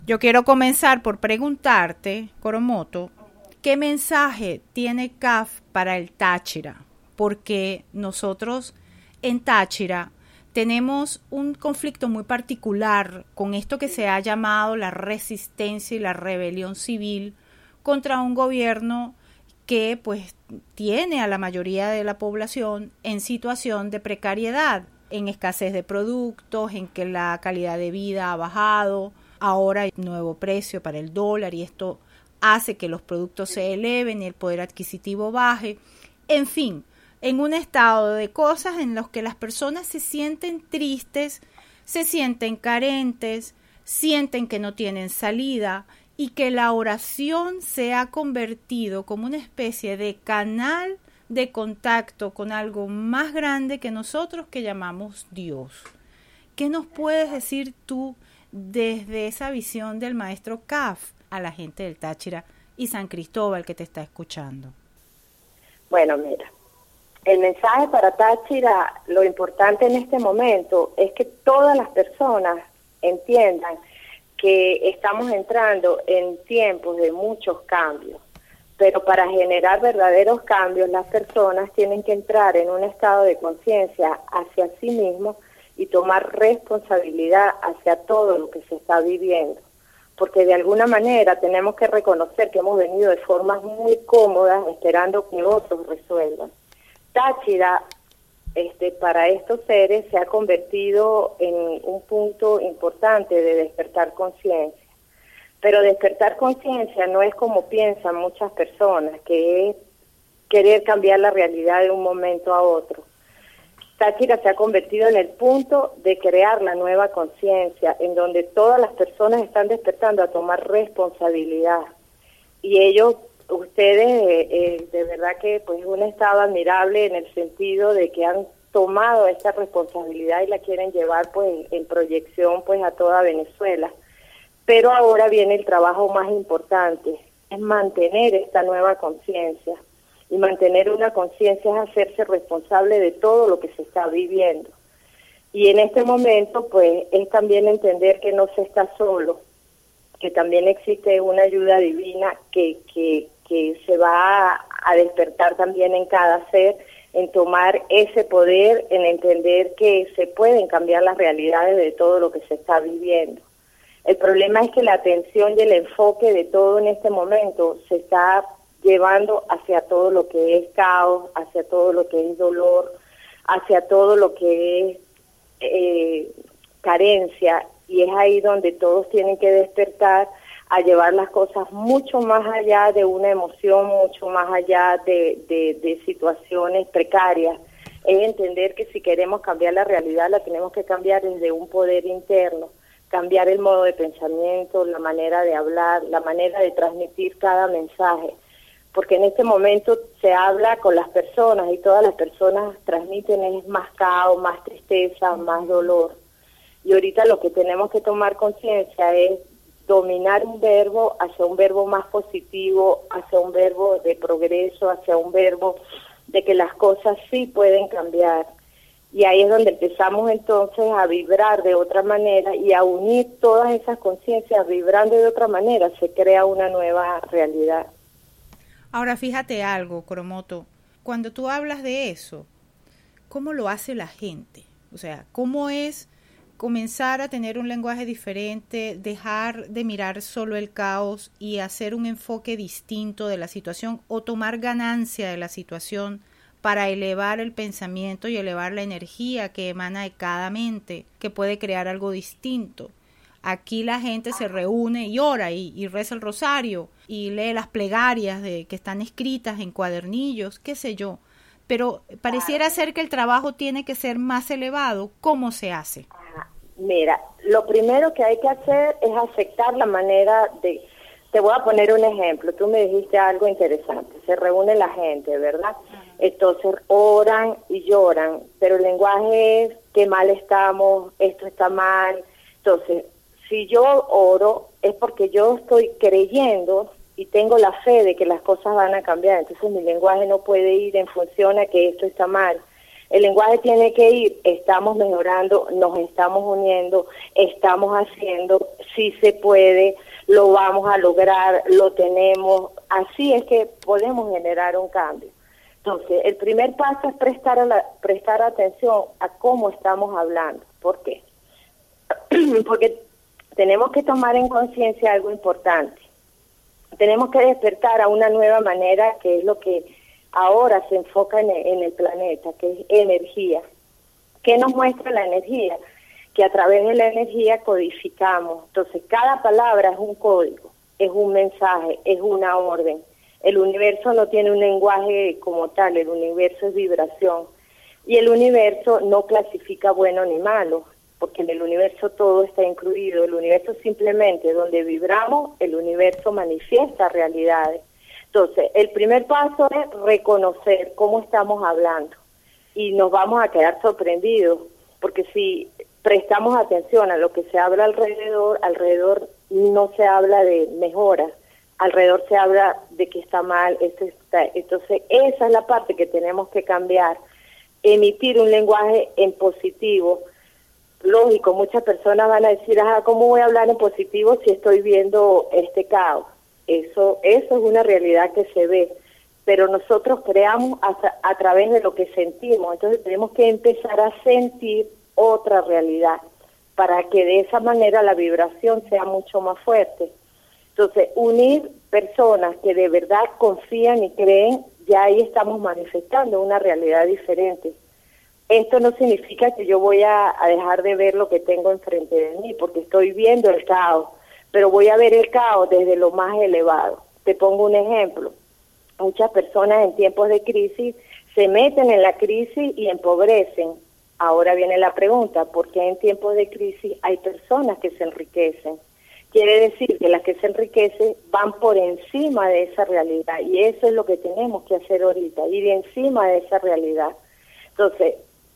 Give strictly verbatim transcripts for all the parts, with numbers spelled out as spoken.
Yo quiero comenzar por preguntarte, Coromoto, ¿qué mensaje tiene C A F para el Táchira? Porque nosotros en Táchira tenemos un conflicto muy particular con esto que se ha llamado la resistencia y la rebelión civil contra un gobierno que pues tiene a la mayoría de la población en situación de precariedad, en escasez de productos, en que la calidad de vida ha bajado. Ahora hay un nuevo precio para el dólar y esto hace que los productos se eleven y el poder adquisitivo baje. En fin, en un estado de cosas en los que las personas se sienten tristes, se sienten carentes, sienten que no tienen salida y que la oración se ha convertido como una especie de canal de contacto con algo más grande que nosotros que llamamos Dios. ¿Qué nos puedes decir tú desde esa visión del maestro C A F a la gente del Táchira y San Cristóbal que te está escuchando? Bueno, mira, el mensaje para Táchira, lo importante en este momento es que todas las personas entiendan que estamos entrando en tiempos de muchos cambios, pero para generar verdaderos cambios las personas tienen que entrar en un estado de conciencia hacia sí mismos y tomar responsabilidad hacia todo lo que se está viviendo, porque de alguna manera tenemos que reconocer que hemos venido de formas muy cómodas esperando que otros resuelvan. Táchira, este, para estos seres se ha convertido en un punto importante de despertar conciencia, pero despertar conciencia no es como piensan muchas personas, que es querer cambiar la realidad de un momento a otro. Táchira se ha convertido en el punto de crear la nueva conciencia, en donde todas las personas están despertando a tomar responsabilidad. Y ellos, ustedes, eh, eh, de verdad que pues un estado admirable en el sentido de que han tomado esta responsabilidad y la quieren llevar pues en proyección pues a toda Venezuela. Pero ahora viene el trabajo más importante, es mantener esta nueva conciencia. Y mantener una conciencia es hacerse responsable de todo lo que se está viviendo. Y en este momento, pues, es también entender que no se está solo, que también existe una ayuda divina que, que, que se va a, a despertar también en cada ser, en tomar ese poder, en entender que se pueden cambiar las realidades de todo lo que se está viviendo. El problema es que la atención y el enfoque de todo en este momento se está llevando hacia todo lo que es caos, hacia todo lo que es dolor, hacia todo lo que es eh, carencia, y es ahí donde todos tienen que despertar a llevar las cosas mucho más allá de una emoción, mucho más allá de, de, de situaciones precarias. Es entender que si queremos cambiar la realidad, la tenemos que cambiar desde un poder interno, cambiar el modo de pensamiento, la manera de hablar, la manera de transmitir cada mensaje. Porque en este momento se habla con las personas y todas las personas transmiten es más caos, más tristeza, más dolor. Y ahorita lo que tenemos que tomar conciencia es dominar un verbo hacia un verbo más positivo, hacia un verbo de progreso, hacia un verbo de que las cosas sí pueden cambiar. Y ahí es donde empezamos entonces a vibrar de otra manera y a unir todas esas conciencias vibrando de otra manera, se crea una nueva realidad. Ahora fíjate algo, Coromoto, cuando tú hablas de eso, ¿cómo lo hace la gente? O sea, ¿cómo es comenzar a tener un lenguaje diferente, dejar de mirar solo el caos y hacer un enfoque distinto de la situación o tomar ganancia de la situación para elevar el pensamiento y elevar la energía que emana de cada mente, que puede crear algo distinto? Aquí la gente se reúne y ora y, y reza el rosario y lee las plegarias de, que están escritas en cuadernillos, qué sé yo. Pero pareciera ser que el trabajo tiene que ser más elevado. ¿Cómo se hace? Mira, lo primero que hay que hacer es aceptar la manera de... Te voy a poner un ejemplo. Tú me dijiste algo interesante. Se reúne la gente, ¿verdad? Entonces oran y lloran, pero el lenguaje es qué mal estamos, esto está mal. Entonces, si yo oro es porque yo estoy creyendo y tengo la fe de que las cosas van a cambiar. Entonces mi lenguaje no puede ir en función a que esto está mal. El lenguaje tiene que ir, estamos mejorando, nos estamos uniendo, estamos haciendo, sí se puede, lo vamos a lograr, lo tenemos, así es que podemos generar un cambio. Entonces, el primer paso es prestar, a la, prestar atención a cómo estamos hablando. ¿Por qué? Porque tenemos que tomar en conciencia algo importante. Tenemos que despertar a una nueva manera, que es lo que ahora se enfoca en el, en el planeta, que es energía. ¿Qué nos muestra la energía? Que a través de la energía codificamos. Entonces, cada palabra es un código, es un mensaje, es una orden. El universo no tiene un lenguaje como tal, el universo es vibración. Y el universo no clasifica bueno ni malo, porque en el universo todo está incluido. El universo simplemente, donde vibramos, el universo manifiesta realidades. Entonces, el primer paso es reconocer cómo estamos hablando y nos vamos a quedar sorprendidos, porque si prestamos atención a lo que se habla alrededor, alrededor no se habla de mejoras, alrededor se habla de que está mal, esto está, entonces esa es la parte que tenemos que cambiar, emitir un lenguaje en positivo. Lógico, muchas personas van a decir, ajá, ¿cómo voy a hablar en positivo si estoy viendo este caos? Eso, eso es una realidad que se ve, pero nosotros creamos a, a través de lo que sentimos, entonces tenemos que empezar a sentir otra realidad para que de esa manera la vibración sea mucho más fuerte. Entonces, unir personas que de verdad confían y creen, ya ahí estamos manifestando una realidad diferente. Esto no significa que yo voy a, a dejar de ver lo que tengo enfrente de mí, porque estoy viendo el caos, pero voy a ver el caos desde lo más elevado. Te pongo un ejemplo. Muchas personas en tiempos de crisis se meten en la crisis y empobrecen. Ahora viene la pregunta, ¿por qué en tiempos de crisis hay personas que se enriquecen? Quiere decir que las que se enriquecen van por encima de esa realidad, y eso es lo que tenemos que hacer ahorita, ir encima de esa realidad. Entonces,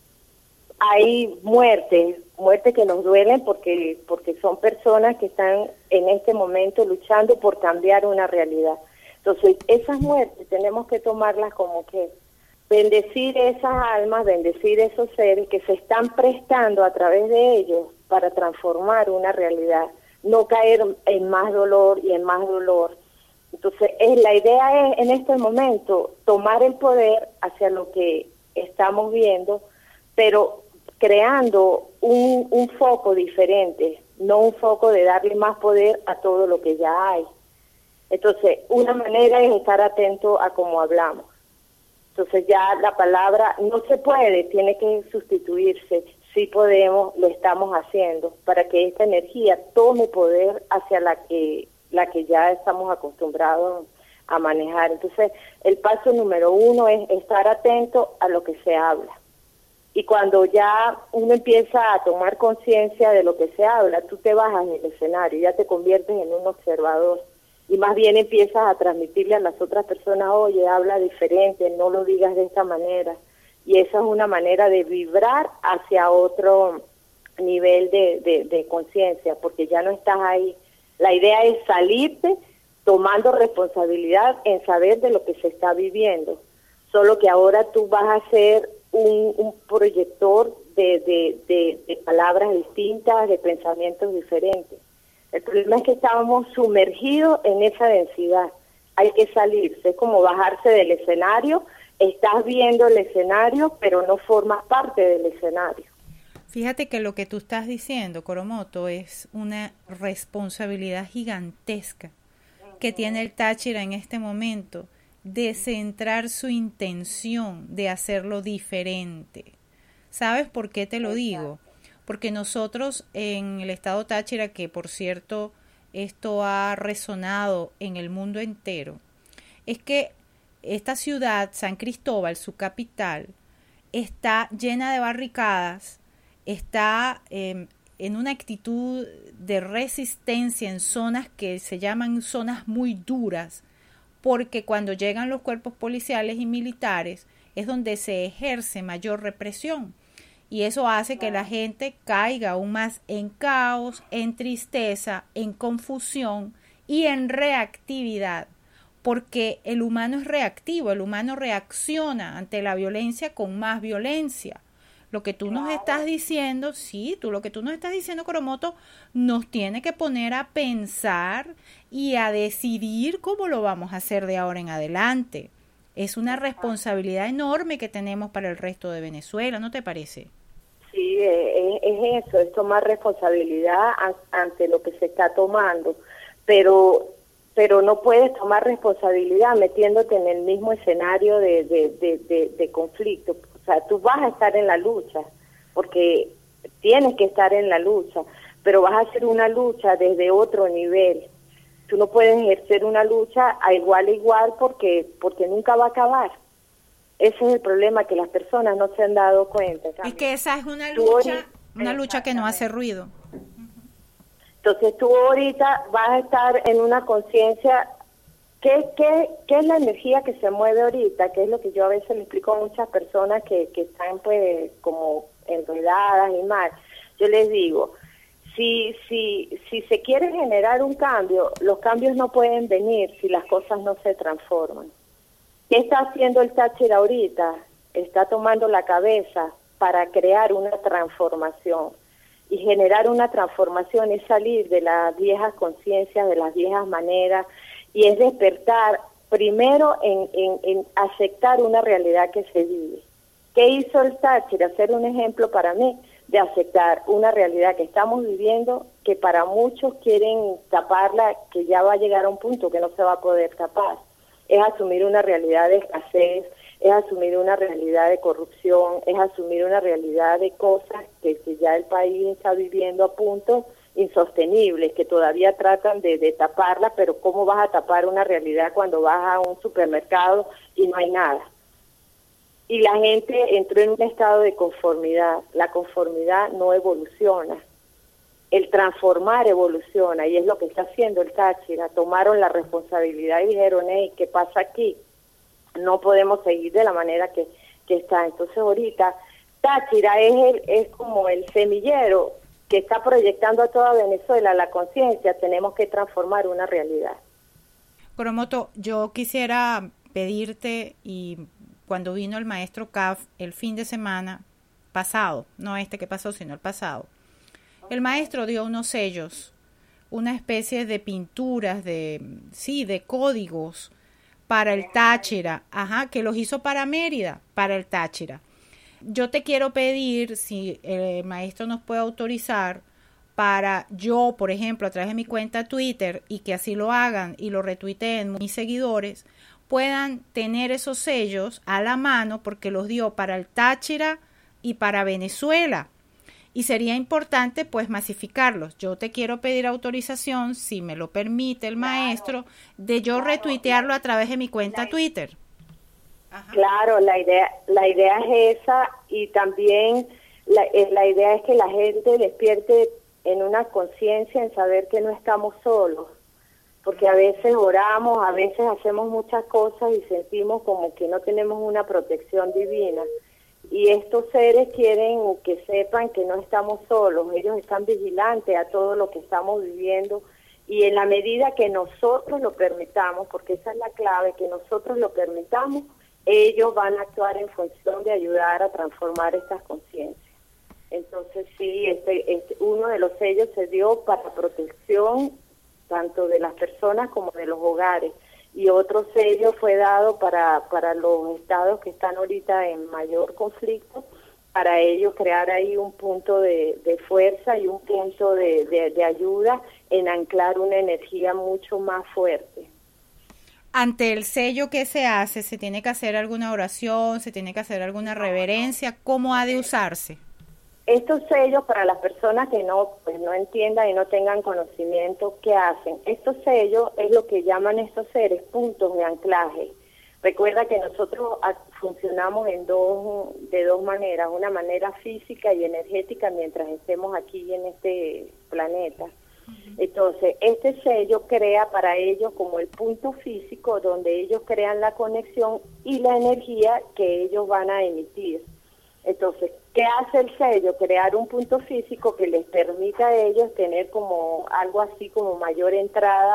hay muertes, muertes que nos duelen porque porque son personas que están en este momento luchando por cambiar una realidad. Entonces, esas muertes tenemos que tomarlas como que bendecir esas almas, bendecir esos seres que se están prestando a través de ellos para transformar una realidad, no caer en más dolor y en más dolor. Entonces, es, la idea es en este momento tomar el poder hacia lo que estamos viendo, pero creando un, un foco diferente, no un foco de darle más poder a todo lo que ya hay. Entonces, una manera es estar atento a cómo hablamos. Entonces ya la palabra no se puede, tiene que sustituirse. Sí podemos, lo estamos haciendo, para que esta energía tome poder hacia la que, la que ya estamos acostumbrados a manejar. Entonces, el paso número uno es estar atento a lo que se habla. Y cuando ya uno empieza a tomar conciencia de lo que se habla, tú te bajas del escenario, ya te conviertes en un observador. Y más bien empiezas a transmitirle a las otras personas, oye, habla diferente, no lo digas de esta manera. Y esa es una manera de vibrar hacia otro nivel de, de, de conciencia, porque ya no estás ahí. La idea es salirte tomando responsabilidad en saber de lo que se está viviendo. Solo que ahora tú vas a ser un, un proyector de, de, de, de palabras distintas, de pensamientos diferentes. El problema es que estábamos sumergidos en esa densidad. Hay que salirse, es como bajarse del escenario. Estás viendo el escenario, pero no formas parte del escenario. Fíjate que lo que tú estás diciendo, Coromoto, es una responsabilidad gigantesca que tiene el Táchira en este momento de centrar su intención de hacerlo diferente. ¿Sabes por qué te lo digo? Porque nosotros en el estado Táchira, que por cierto esto ha resonado en el mundo entero, es que esta ciudad, San Cristóbal, su capital, está llena de barricadas, está eh, en una actitud de resistencia en zonas que se llaman zonas muy duras, porque cuando llegan los cuerpos policiales y militares es donde se ejerce mayor represión. Y eso hace que la gente caiga aún más en caos, en tristeza, en confusión y en reactividad. porque el humano es reactivo, el humano reacciona ante la violencia con más violencia. Lo que tú nos estás diciendo, sí, tú lo que tú nos estás diciendo, Coromoto, nos tiene que poner a pensar y a decidir cómo lo vamos a hacer de ahora en adelante. Es una responsabilidad enorme que tenemos para el resto de Venezuela, ¿no te parece? Sí, es, es eso, es tomar responsabilidad ante lo que se está tomando, pero pero no puedes tomar responsabilidad metiéndote en el mismo escenario de, de, de, de, de conflicto. O sea, tú vas a estar en la lucha, porque tienes que estar en la lucha, pero vas a hacer una lucha desde otro nivel. Tú no puedes ejercer una lucha a igual a igual porque, porque nunca va a acabar. Ese es el problema, que las personas no se han dado cuenta. Es que esa es una lucha, una lucha que no hace ruido. Entonces tú ahorita vas a estar en una conciencia. ¿Qué, qué, ¿Qué es la energía que se mueve ahorita? Que es lo que yo a veces le explico a muchas personas que, que están pues como enredadas y mal. Yo les digo, si, si, si se quiere generar un cambio, los cambios no pueden venir si las cosas no se transforman. ¿Qué está haciendo el Táchira ahorita? Está tomando la cabeza para crear una transformación. Y generar una transformación es salir de las viejas conciencias, de las viejas maneras, y es despertar primero en, en, en aceptar una realidad que se vive. ¿Qué hizo el Táchira? Ser un ejemplo para mí de aceptar una realidad que estamos viviendo, que para muchos quieren taparla, que ya va a llegar a un punto que no se va a poder tapar. Es asumir una realidad de escasez, es asumir una realidad de corrupción, es asumir una realidad de cosas que, que ya el país está viviendo a puntos insostenibles, que todavía tratan de, de taparla, pero ¿cómo vas a tapar una realidad cuando vas a un supermercado y no hay nada? Y la gente entró en un estado de conformidad. La conformidad no evoluciona. El transformar evoluciona, y es lo que está haciendo el Táchira. Tomaron la responsabilidad y dijeron, hey, ¿qué pasa aquí? No podemos seguir de la manera que, que está. Entonces ahorita Táchira es, el, es como el semillero que está proyectando a toda Venezuela la conciencia. Tenemos que transformar una realidad. Coromoto, yo quisiera pedirte, y cuando vino el maestro Caf el fin de semana pasado, no este que pasó, sino el pasado, el maestro dio unos sellos, una especie de pinturas, de sí, de códigos para el Táchira, ajá, que los hizo para Mérida, para el Táchira. Yo te quiero pedir, si el maestro nos puede autorizar, para yo, por ejemplo, a través de mi cuenta Twitter, y que así lo hagan y lo retuiteen mis seguidores, puedan tener esos sellos a la mano, porque los dio para el Táchira y para Venezuela. Y sería importante pues masificarlos. Yo te quiero pedir autorización, si me lo permite el maestro, de yo retuitearlo a través de mi cuenta Twitter. Ajá. Claro, la idea, la idea es esa, y también la, la idea es que la gente despierte en una conciencia, en saber que no estamos solos, porque a veces oramos, a veces hacemos muchas cosas y sentimos como que no tenemos una protección divina. Y estos seres quieren que sepan que no estamos solos, ellos están vigilantes a todo lo que estamos viviendo, y en la medida que nosotros lo permitamos, porque esa es la clave, que nosotros lo permitamos, ellos van a actuar en función de ayudar a transformar estas conciencias. Entonces sí, este, este, uno de los sellos se dio para protección tanto de las personas como de los hogares, y otro sello fue dado para, para los estados que están ahorita en mayor conflicto, para ellos crear ahí un punto de, de fuerza y un punto de, de, de ayuda en anclar una energía mucho más fuerte. Ante el sello que se hace, ¿se tiene que hacer alguna oración, se tiene que hacer alguna reverencia? ¿Cómo ha de usarse? Estos sellos, para las personas que no pues no entiendan y no tengan conocimiento, ¿qué hacen? Estos sellos es lo que llaman estos seres puntos de anclaje. Recuerda que nosotros funcionamos en dos de dos maneras, una manera física y energética mientras estemos aquí en este planeta. Entonces, este sello crea para ellos como el punto físico donde ellos crean la conexión y la energía que ellos van a emitir. Entonces, ¿qué hace el sello? Crear un punto físico que les permita a ellos tener como algo así como mayor entrada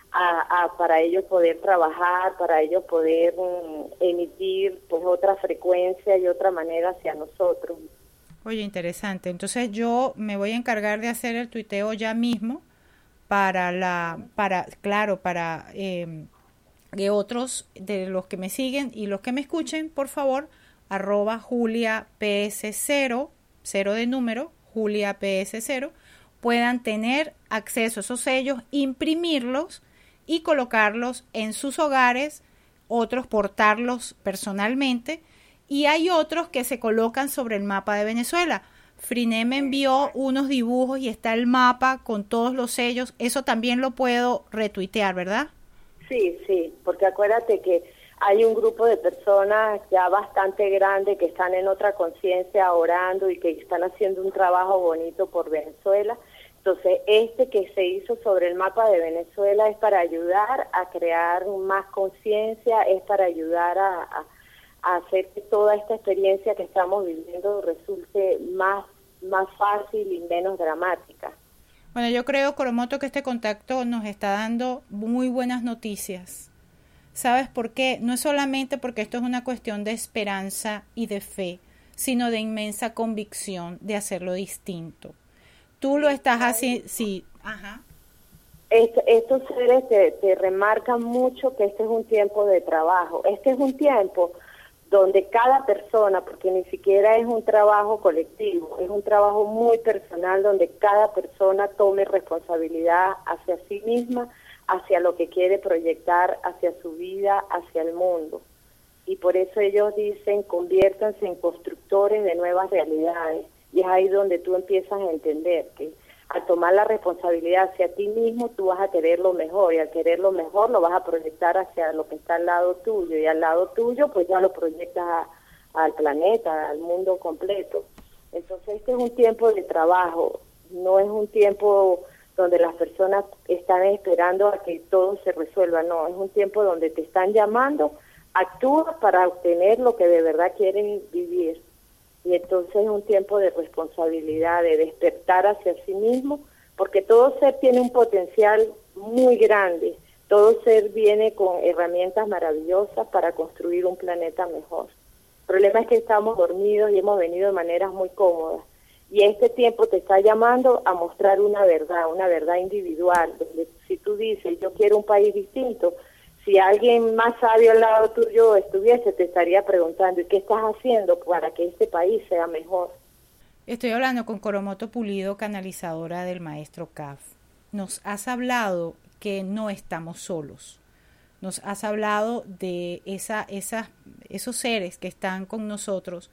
a, a para ellos poder trabajar, para ellos poder um, emitir pues otra frecuencia y otra manera hacia nosotros. Oye, interesante. Entonces yo me voy a encargar de hacer el tuiteo ya mismo para la, para, claro, para eh, que otros de los que me siguen y los que me escuchen, por favor, arroba Julia P S cero, cero de número, Julia P S cero, puedan tener acceso a esos sellos, imprimirlos y colocarlos en sus hogares, otros portarlos personalmente, y hay otros que se colocan sobre el mapa de Venezuela. Friné me envió unos dibujos y está el mapa con todos los sellos. Eso también lo puedo retuitear, ¿verdad? Sí, sí, porque acuérdate que hay un grupo de personas ya bastante grande que están en otra conciencia orando y que están haciendo un trabajo bonito por Venezuela. Entonces, este que se hizo sobre el mapa de Venezuela es para ayudar a crear más conciencia, es para ayudar a, a, a hacer que toda esta experiencia que estamos viviendo resulte más, más fácil y menos dramática. Bueno, yo creo, Coromoto, que este contacto nos está dando muy buenas noticias. ¿Sabes por qué? No es solamente porque esto es una cuestión de esperanza y de fe, sino de inmensa convicción de hacerlo distinto. Tú lo estás haciendo, sí, ajá. Este, estos seres te, te remarcan mucho que este es un tiempo de trabajo. Este es un tiempo donde cada persona, porque ni siquiera es un trabajo colectivo, es un trabajo muy personal donde cada persona tome responsabilidad hacia sí misma, hacia lo que quiere proyectar, hacia su vida, hacia el mundo. Y por eso ellos dicen, conviértanse en constructores de nuevas realidades. Y es ahí donde tú empiezas a entender que al tomar la responsabilidad hacia ti mismo, tú vas a querer lo mejor, y al querer lo mejor lo vas a proyectar hacia lo que está al lado tuyo, y al lado tuyo pues ya lo proyectas a, al planeta, al mundo completo. Entonces este es un tiempo de trabajo, no es un tiempo donde las personas están esperando a que todo se resuelva, no, es un tiempo donde te están llamando, actúa para obtener lo que de verdad quieren vivir. Y entonces es un tiempo de responsabilidad, de despertar hacia sí mismo, porque todo ser tiene un potencial muy grande, todo ser viene con herramientas maravillosas para construir un planeta mejor. El problema es que estamos dormidos y hemos venido de maneras muy cómodas, y este tiempo te está llamando a mostrar una verdad, una verdad individual, donde si tú dices, yo quiero un país distinto, si alguien más sabio al lado tuyo estuviese, te estaría preguntando, ¿y qué estás haciendo para que este país sea mejor? Estoy hablando con Coromoto Pulido, canalizadora del maestro C A F. Nos has hablado que no estamos solos. Nos has hablado de esa, esa, esos seres que están con nosotros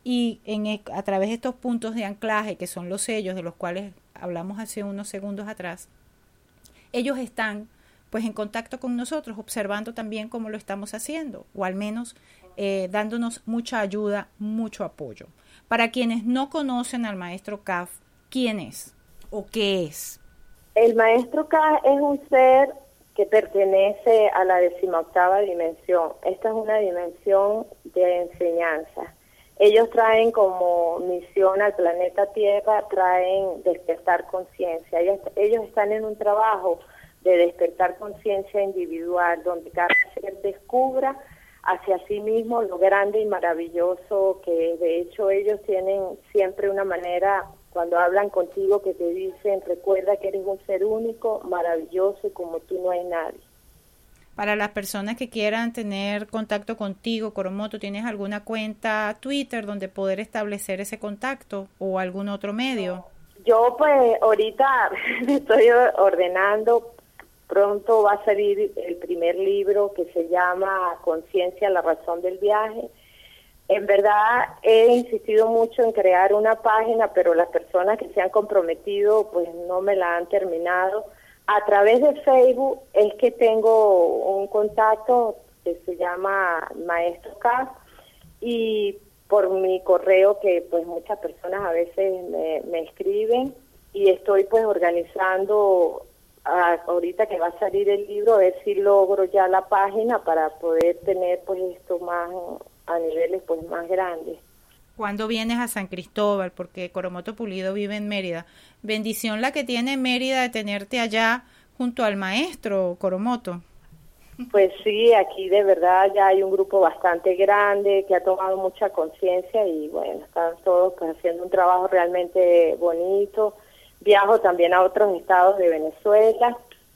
y en, a través de estos puntos de anclaje, que son los sellos de los cuales hablamos hace unos segundos atrás, ellos están pues en contacto con nosotros, observando también cómo lo estamos haciendo, o al menos eh, dándonos mucha ayuda, mucho apoyo. Para quienes no conocen al maestro C A F, ¿quién es o qué es? El maestro C A F es un ser que pertenece a la decimoctava dimensión. Esta es una dimensión de enseñanza. Ellos traen como misión al planeta Tierra, traen despertar conciencia. Ellos, ellos están en un trabajo de despertar conciencia individual, donde cada ser descubra hacia sí mismo lo grande y maravilloso que es. De hecho ellos tienen siempre una manera, cuando hablan contigo, que te dicen, recuerda que eres un ser único, maravilloso, y como tú no hay nadie. Para las personas que quieran tener contacto contigo, Coromoto, ¿tienes alguna cuenta Twitter donde poder establecer ese contacto o algún otro medio? Yo pues ahorita estoy ordenando. Pronto va a salir el primer libro que se llama Conciencia, la razón del viaje. En verdad he insistido mucho en crear una página, pero las personas que se han comprometido pues no me la han terminado. A través de Facebook es que tengo un contacto que se llama Maestro C A F, y por mi correo que pues muchas personas a veces me, me escriben, y estoy pues organizando ahorita que va a salir el libro, a ver si logro ya la página para poder tener pues esto más a niveles pues más grandes. ¿Cuándo vienes a San Cristóbal? Porque Coromoto Pulido vive en Mérida. Bendición la que tiene Mérida de tenerte allá junto al maestro Coromoto. Pues sí, aquí de verdad ya hay un grupo bastante grande que ha tomado mucha conciencia y bueno, están todos pues, haciendo un trabajo realmente bonito. Viajo también a otros estados de Venezuela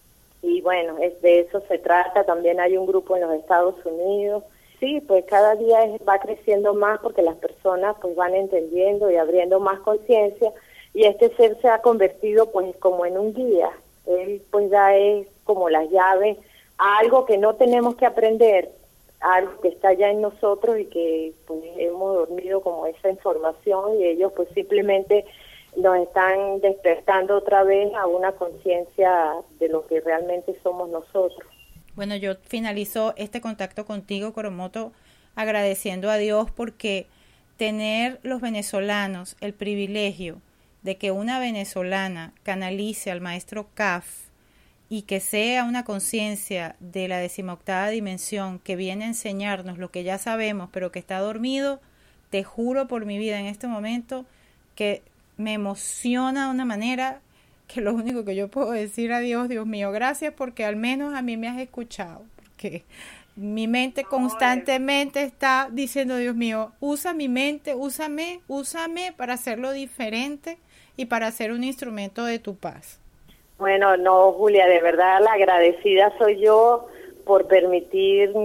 y bueno, es de eso se trata. También hay un grupo en los Estados Unidos. Sí, pues cada día es, va creciendo más porque las personas pues van entendiendo y abriendo más conciencia y este ser se ha convertido pues como en un guía. Él pues ya es como las llaves a algo que no tenemos que aprender, algo que está ya en nosotros y que pues hemos dormido como esa información y ellos pues simplemente nos están despertando otra vez a una conciencia de lo que realmente somos nosotros. Bueno, yo finalizo este contacto contigo, Coromoto, agradeciendo a Dios porque tener los venezolanos el privilegio de que una venezolana canalice al maestro Kaf y que sea una conciencia de la decimoctava dimensión que viene a enseñarnos lo que ya sabemos, pero que está dormido, te juro por mi vida en este momento que me emociona de una manera que lo único que yo puedo decir a Dios, Dios mío, gracias porque al menos a mí me has escuchado, porque mi mente constantemente está diciendo, Dios mío, usa mi mente, úsame, úsame para hacerlo diferente y para ser un instrumento de tu paz. Bueno, no, Julia, de verdad la agradecida soy yo por permitir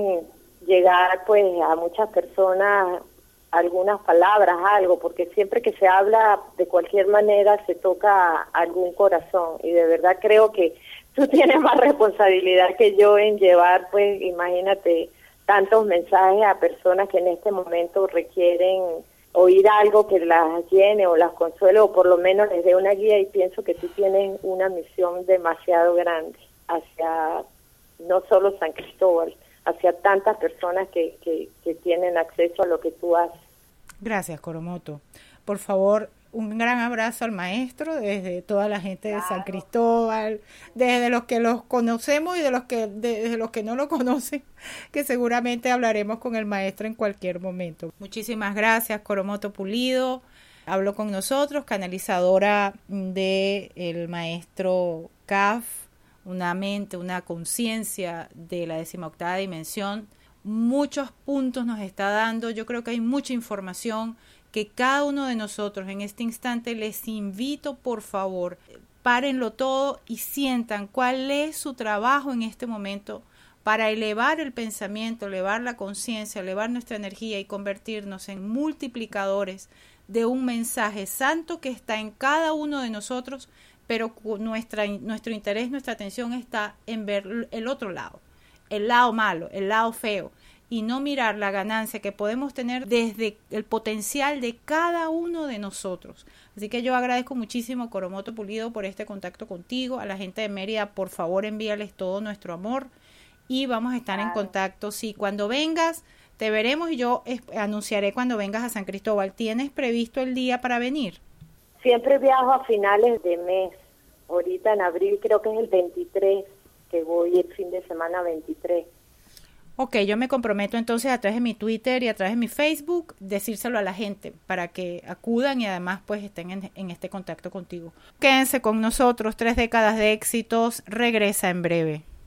llegar pues a muchas personas algunas palabras, algo, porque siempre que se habla de cualquier manera se toca algún corazón y de verdad creo que tú tienes más responsabilidad que yo en llevar, pues imagínate, tantos mensajes a personas que en este momento requieren oír algo que las llene o las consuele o por lo menos les dé una guía y pienso que tú tienes una misión demasiado grande hacia no solo San Cristóbal, hacia tantas personas que, que, que tienen acceso a lo que tú haces. Gracias, Coromoto. Por favor, un gran abrazo al maestro desde toda la gente de San Cristóbal, desde los que los conocemos y de los que desde los que no lo conocen, que seguramente hablaremos con el maestro en cualquier momento. Muchísimas gracias, Coromoto Pulido. Habló con nosotros, canalizadora de el maestro Kaf, una mente, una conciencia de la decimoctava dimensión. Muchos puntos nos está dando, yo creo que hay mucha información que cada uno de nosotros en este instante les invito, por favor, párenlo todo y sientan cuál es su trabajo en este momento para elevar el pensamiento, elevar la conciencia, elevar nuestra energía y convertirnos en multiplicadores de un mensaje santo que está en cada uno de nosotros, pero nuestra, nuestro interés, nuestra atención está en ver el otro lado, el lado malo, el lado feo, y no mirar la ganancia que podemos tener desde el potencial de cada uno de nosotros. Así que yo agradezco muchísimo, Coromoto Pulido, por este contacto contigo. A la gente de Mérida, por favor, envíales todo nuestro amor y vamos a estar claro. en contacto. Sí, cuando vengas, te veremos y yo anunciaré cuando vengas a San Cristóbal. ¿Tienes previsto el día para venir? Siempre viajo a finales de mes. Ahorita en abril creo que es el veintitrés, que voy el fin de semana veintitrés. Ok, yo me comprometo entonces a través de mi Twitter y a través de mi Facebook decírselo a la gente para que acudan y además pues estén en, en este contacto contigo. Quédense con nosotros, tres décadas de éxitos, regresa en breve.